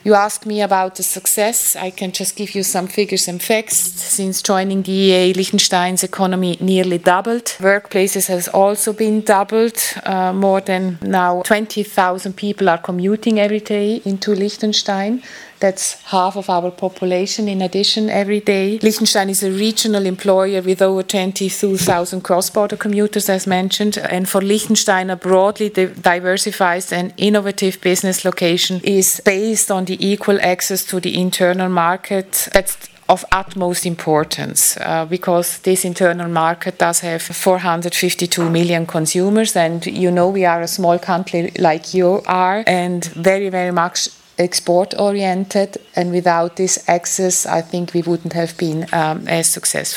You asked me about the success. I can just give you some figures and facts. Since joining the EEA, Liechtenstein's economy nearly doubled. Workplaces has also been doubled. More than now 20,000 people are commuting every day into Liechtenstein. That's half of our population in addition every day. Liechtenstein is a regional employer with over 22,000 cross-border commuters, as mentioned. And for Liechtenstein, a broadly diversified and innovative business location is based on the equal access to the internal market. That's of utmost importance because this internal market does have 452 million consumers. And we are a small country like you are and very, very much export-oriented, and without this access, I think we wouldn't have been as successful.